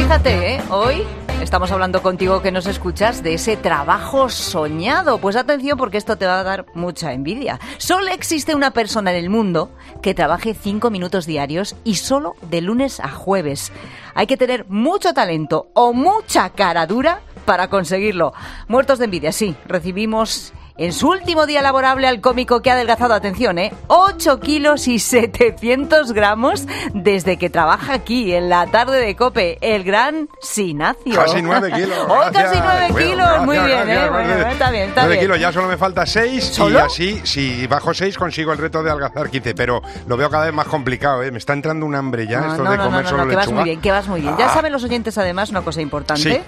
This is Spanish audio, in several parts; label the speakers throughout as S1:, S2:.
S1: Fíjate, hoy estamos hablando contigo que nos escuchas de ese trabajo soñado. Pues atención, porque esto te va a dar mucha envidia. Solo existe una persona en el mundo que trabaje 5 minutos diarios y solo de lunes a jueves. Hay que tener mucho talento o mucha cara dura para conseguirlo. Muertos de envidia, sí. Recibimos en su último día laborable al cómico que ha adelgazado, atención, 8 kilos y 700 gramos desde que trabaja aquí en la tarde de COPE, el gran Sinacio.
S2: Casi 9 kilos.
S1: Casi 9 kilos, bueno, muy bien, Bueno, está bien, está
S2: 9
S1: bien.
S2: kilos, ya solo me falta 6
S1: ¿Solo?
S2: Y así, si bajo 6 consigo el reto de adelgazar 15, pero lo veo cada vez más complicado, Me está entrando un hambre ya, esto de comer solo
S1: que vas
S2: lechuga.
S1: muy bien, que vas muy bien. Ya saben los oyentes además una cosa importante,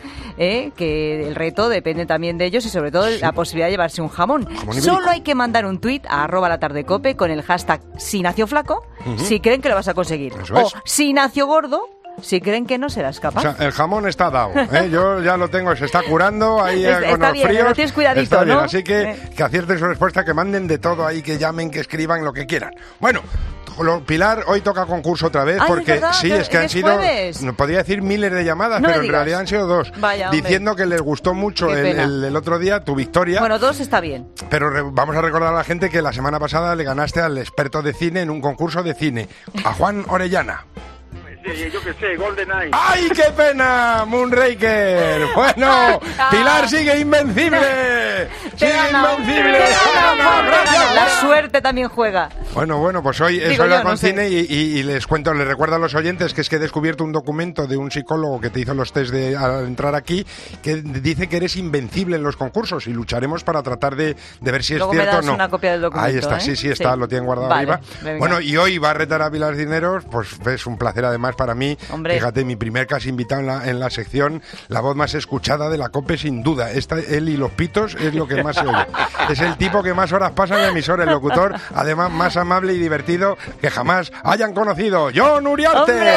S1: que el reto depende también de ellos y sobre todo la posibilidad de llevarse un jamón. Solo hay que mandar un tuit a @latardecope con el hashtag SinaCioFlaco si creen que lo vas a conseguir.
S2: Eso es.
S1: O SinaCioGordo si creen que no serás capaz.
S2: O sea, el jamón está dado, Yo ya lo tengo, se está curando ahí
S1: Está
S2: con los
S1: bien,
S2: fríos.
S1: lo tienes cuidadito,
S2: está bien,
S1: ¿no?
S2: así que acierten su respuesta, que manden de todo ahí, que llamen, que escriban lo que quieran. Bueno, Pilar, hoy toca concurso otra vez, porque
S1: ¿verdad?
S2: sí, es que han sido,
S1: jueves.
S2: no podría decir miles de llamadas,
S1: No
S2: pero
S1: me
S2: en
S1: digas.
S2: realidad han sido 2,
S1: Vaya, hombre.
S2: diciendo que les gustó mucho
S1: Qué pena.
S2: el otro día tu victoria.
S1: Bueno, 2 está bien.
S2: Pero vamos a recordar a la gente que la semana pasada le ganaste al experto de cine en un concurso de cine, a Juan Orellana.
S3: Sí, yo qué sé, GoldenEye.
S2: ¡Ay, qué pena! Moonraker. Bueno, Pilar sigue invencible. Sigue invencible. Gracias.
S1: La suerte también juega.
S2: Bueno, pues hoy
S1: Digo
S2: habla
S1: yo,
S2: con
S1: no sé.
S2: cine y les cuento, les recuerdo a los oyentes que es que he descubierto un documento de un psicólogo que te hizo los test al entrar aquí, que dice que eres invencible en los concursos y lucharemos para tratar de ver si es
S1: Luego me
S2: cierto o
S1: das
S2: no.
S1: una copia del documento,
S2: Ahí está,
S1: ¿eh?
S2: sí, está,
S1: Sí.
S2: lo tienen guardado
S1: Vale,
S2: arriba.
S1: venga.
S2: Bueno, y hoy va a retar a Pilar Cisneros, pues es un placer además para mí.
S1: Hombre.
S2: Fíjate, mi primer casi invitado en la sección, la voz más escuchada de la COPE sin duda. Él y los pitos es lo que más se oye. Es el tipo que más horas pasa en la emisora, el locutor, además más amable y divertido que jamás hayan conocido. ¡John Uriarte!
S1: ¡Hombre!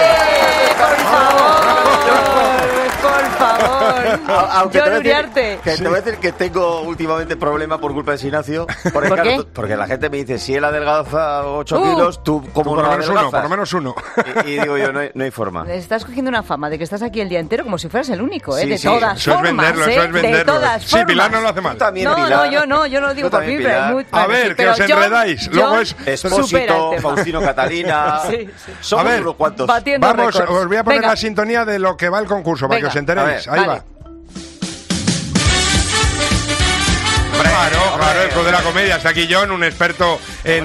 S1: Por favor.
S4: Aunque
S1: John
S4: te voy a
S1: Uriarte.
S4: decir que te voy a decir que tengo últimamente problemas por culpa de Sinacio. Porque,
S1: ¿Por qué?
S4: porque la gente me dice, si él adelgaza 8 kilos, tú como
S2: Por
S4: no
S2: lo menos uno,
S4: adelgazas.
S2: por lo menos uno.
S4: Y digo yo, no hay forma.
S1: Estás cogiendo una fama de que estás aquí el día entero como si fueras el único,
S4: Sí,
S1: de
S4: sí.
S1: todas
S2: Eso es
S1: formas,
S2: venderlo, eso es
S1: de
S2: venderlo.
S1: todas
S2: Sí,
S1: formas.
S2: Pilar no lo hace mal.
S4: Tú también,
S1: No,
S4: Pilar.
S1: yo no lo digo
S4: Tú
S1: por
S4: también,
S1: mí, pero
S4: Pilar.
S1: muy-
S2: A
S1: bueno,
S2: ver,
S1: sí,
S2: que
S1: pero
S2: os
S1: John-
S2: enredáis. Luego
S1: John
S2: es
S1: supera el
S4: Expósito,
S1: tema.
S4: Faustino Catalina.
S1: Sí.
S4: Somos
S2: A ver,
S4: unos cuantos.
S1: Batiendo
S2: Vamos,
S1: récords.
S2: os voy a poner
S1: Venga.
S2: la sintonía de lo que va el concurso, para
S1: Venga.
S2: que os enteréis.
S4: A ver,
S2: Ahí
S1: vale.
S2: va. Claro, el Club de la Comedia. Está aquí John, un experto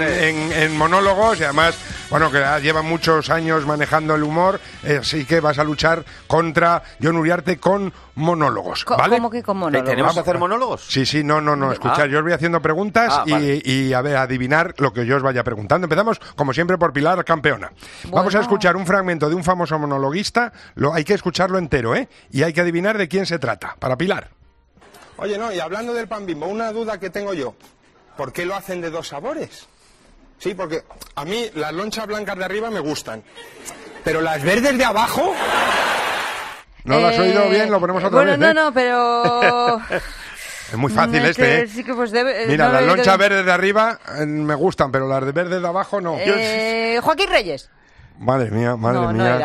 S2: en monólogos y además, bueno, que lleva muchos años manejando el humor, así que vas a luchar contra John Uriarte con monólogos, ¿vale?
S1: ¿Cómo que con monólogos?
S4: ¿Tenemos que hacer monólogos?
S2: Sí, no, escuchad, yo os voy haciendo preguntas
S4: vale.
S2: y a ver, adivinar lo que yo os vaya preguntando. Empezamos, como siempre, por Pilar, campeona. Vamos a escuchar un fragmento de un famoso monologuista, hay que escucharlo entero, y hay que adivinar de quién se trata. Para Pilar.
S5: Oye, no, y hablando del pan Bimbo, una duda que tengo yo. ¿Por qué lo hacen de 2 sabores? Sí, porque a mí las lonchas blancas de arriba me gustan, pero las verdes de abajo...
S2: ¿No lo has oído bien? Lo ponemos otra vez,
S1: No, pero...
S2: Es muy fácil
S1: Es que
S2: este,
S1: sí que pues debe...
S2: Mira,
S1: no
S2: las
S1: lo he oído
S2: lonchas
S1: bien.
S2: verdes de arriba me gustan, pero las de verdes de abajo no.
S1: Joaquín Reyes.
S2: Madre mía.
S1: No era.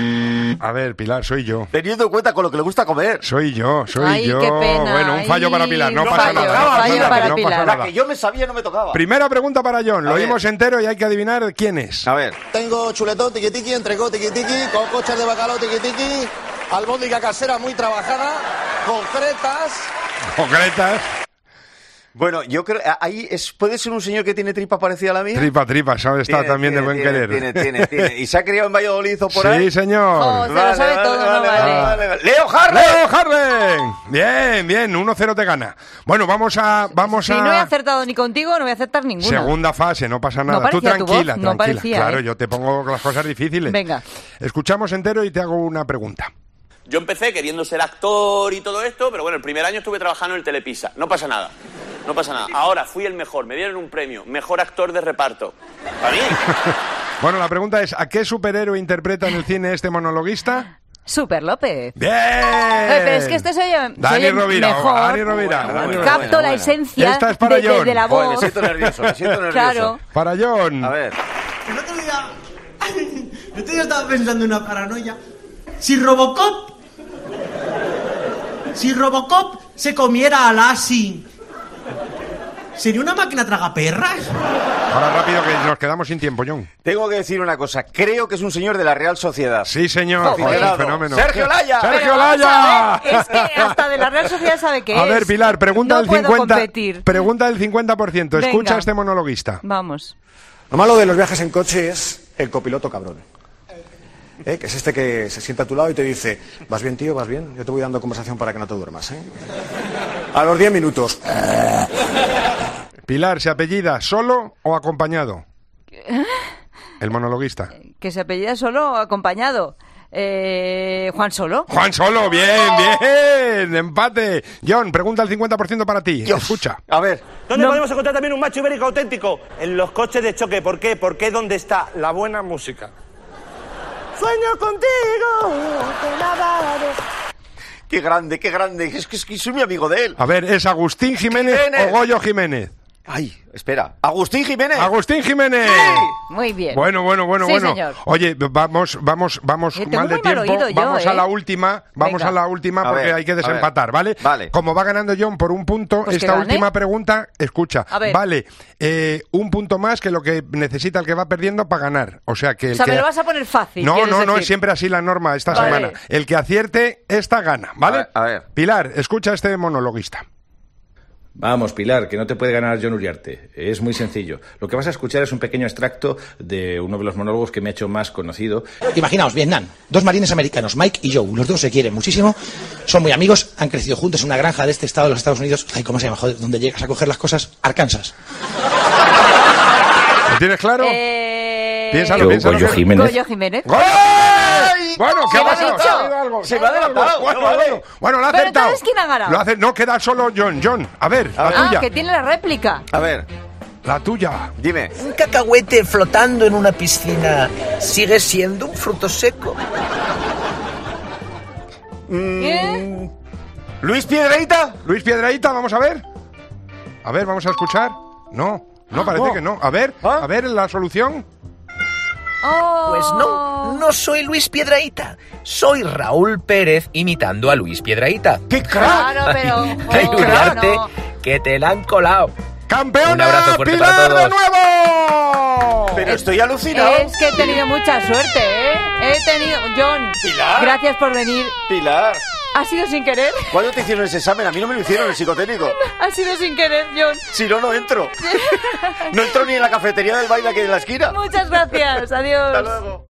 S2: A ver, Pilar, soy yo.
S4: Teniendo en cuenta con lo que le gusta comer.
S2: Soy yo.
S1: Ay, qué pena.
S2: Bueno, un fallo para Pilar, no
S1: Ay,
S2: pasa
S1: fallo,
S2: nada.
S1: fallo para
S2: no
S1: Pilar.
S2: pasa
S4: La
S2: nada.
S4: que yo me sabía no me tocaba.
S2: Primera pregunta para John, lo
S4: A ver.
S2: oímos entero y hay que adivinar quién es.
S4: A ver.
S6: Tengo chuletón, tiqui-tiqui, entrecó, tiqui-tiqui, con coches de bacalao, tiqui-tiqui, albóndiga casera muy trabajada, concretas.
S2: Concretas.
S4: Bueno, yo creo... Ahí puede ser un señor que tiene tripa parecida a la mía.
S2: Tripa, ¿sabes? Está también de buen querer.
S4: Tiene. ¿Y se ha criado en Valladolid o por
S2: Sí,
S4: ahí?
S2: señor.
S1: Oh, se lo sabe todo, no vale.
S4: ¡Leo Harley!
S2: ¡Leo Harlem! Bien, 1-0 te gana. Bueno, vamos
S1: Si
S2: a...
S1: no he acertado ni contigo, no voy a acertar ninguna.
S2: Segunda fase, no pasa nada.
S1: No
S2: Tú
S1: parecía tu
S2: tranquila,
S1: voz, no parecía,
S2: Claro,
S1: ¿eh?
S2: yo te pongo las cosas difíciles.
S1: Venga.
S2: Escuchamos entero y te hago una pregunta.
S7: Yo empecé queriendo ser actor y todo esto, pero bueno, el primer año estuve trabajando en el Telepisa. No pasa nada. Ahora fui el mejor, me dieron un premio, mejor actor de reparto. ¿Para mí?
S2: Bueno, la pregunta es, ¿a qué superhéroe interpreta en el cine este monologuista?
S1: Super López.
S2: ¡Bien!
S1: Pero es que este soy yo.
S2: Dani Rovira,
S1: mejor.
S2: Dani Rovira.
S1: Capto la esencia
S2: Esta es para John.
S1: de la
S4: Joder,
S1: voz.
S4: me siento nervioso.
S1: Claro.
S2: Para John.
S4: A ver.
S8: El otro día estaba pensando en una paranoia. Si Robocop Si Robocop se comiera a Lassie, ¿sería una máquina tragaperras?
S2: Ahora rápido que nos quedamos sin tiempo, John.
S4: Tengo que decir una cosa. Creo que es un señor de la Real Sociedad.
S2: Sí, señor.
S4: Joder,
S2: Joder, fenómeno.
S4: ¡Sergio Laya!
S2: ¡Sergio
S1: Pero vamos
S2: Laya!
S1: a ver, es que hasta de la Real Sociedad sabe qué es.
S2: A ver, Pilar, pregunta
S1: no
S2: del
S1: puedo
S2: 50.
S1: competir.
S2: Pregunta del 50%. Escucha
S1: Venga.
S2: a este monologuista.
S1: Vamos.
S9: Lo malo de los viajes en coche es el copiloto cabrón. Que es este que se sienta a tu lado y te dice: ¿vas bien, tío? ¿Vas bien? Yo te voy dando conversación para que no te duermas, ¿eh? A los 10 minutos.
S2: Pilar, ¿se apellida solo o acompañado? El monologuista.
S1: ¿Que se apellida solo o acompañado? Juan Solo.
S2: Juan Solo, bien, bien. Empate. John, pregunta el 50% para ti.
S4: Dios.
S2: Escucha.
S4: A ver.
S10: ¿Dónde podemos encontrar también un macho ibérico auténtico? En los coches de choque. ¿Por qué? Porque ¿dónde está la buena música? Sueño contigo.
S4: Qué grande, qué grande. Es que soy mi amigo de él.
S2: A ver, ¿es Agustín Jiménez o Goyo Jiménez?
S4: Ay, espera. Agustín Jiménez.
S2: Agustín Jiménez.
S1: Muy bien.
S2: Bueno.
S1: Sí, señor.
S2: Oye, vamos
S1: tengo
S2: mal de
S1: muy mal
S2: tiempo.
S1: oído yo,
S2: Vamos a la última,
S1: Venga.
S2: porque
S4: ver,
S2: hay que
S4: a ver.
S2: desempatar, ¿vale?
S4: Vale.
S2: Como va ganando John por un punto,
S1: Pues que
S2: esta
S1: gane.
S2: última pregunta, escucha,
S1: A ver.
S2: vale, un punto más que lo que necesita el que va perdiendo para ganar. O sea que el
S1: O sea,
S2: que
S1: me lo vas a poner fácil.
S2: No,
S1: ¿quieres
S2: es
S1: decir?
S2: siempre así la norma esta
S1: Vale.
S2: semana. El que acierte, esta gana, ¿vale?
S4: A ver.
S2: Pilar, escucha a este monologuista.
S11: Vamos, Pilar, que no te puede ganar John Uriarte. Es muy sencillo. Lo que vas a escuchar es un pequeño extracto de uno de los monólogos que me ha hecho más conocido.
S12: Imaginaos, Vietnam, dos marines americanos, Mike y Joe, los dos se quieren muchísimo, son muy amigos, han crecido juntos en una granja de este estado de los Estados Unidos. Ay, ¿cómo se llama? Joder, ¿dónde llegas a coger las cosas? Arkansas.
S2: ¿Lo tienes claro? Piénsalo.
S11: Goyo Jiménez.
S1: Goyo Jiménez.
S2: ¡Gol! Bueno, ¿qué
S1: ¿Se
S2: ha
S1: lo ha
S2: pasado?
S1: dicho?
S2: ¿Ha habido algo?
S4: Se me ha adelantado.
S2: Bueno, lo ha
S1: Pero
S2: acertado.
S1: entonces, ¿quién ha ganado?
S2: No, queda solo John. A ver, la tuya.
S1: Que tiene la réplica.
S4: A ver,
S2: La tuya.
S4: dime.
S13: Un cacahuete flotando en una piscina sigue siendo un fruto seco.
S1: ¿Qué?
S4: ¿Luis Piedrahita?
S2: Luis Piedrahita, vamos a ver. A ver, vamos a escuchar. No, parece que no. A ver la solución.
S1: Oh.
S13: Pues no soy Luis Piedrahita. Soy Raúl Pérez imitando a Luis Piedrahita.
S4: ¡Qué crack!
S1: Claro, pero...
S13: Ay,
S1: oh,
S13: Uriarte,
S1: no.
S13: que te la han colado.
S2: ¡Campeona!
S13: Un abrazo fuerte
S2: Pilar
S13: para todos.
S2: de nuevo!
S4: Pero estoy alucinado.
S1: Es que he tenido mucha suerte, ¿eh? John,
S4: Pilar.
S1: gracias por venir.
S4: Pilar,
S1: ¿Ha sido sin querer?
S4: ¿cuándo te hicieron ese examen? A mí no me lo hicieron, el psicotécnico.
S1: Ha sido sin querer, John.
S4: Si no, no entro. No entro ni en la cafetería del baile aquí de la esquina.
S1: Muchas gracias. Adiós.
S4: Hasta luego.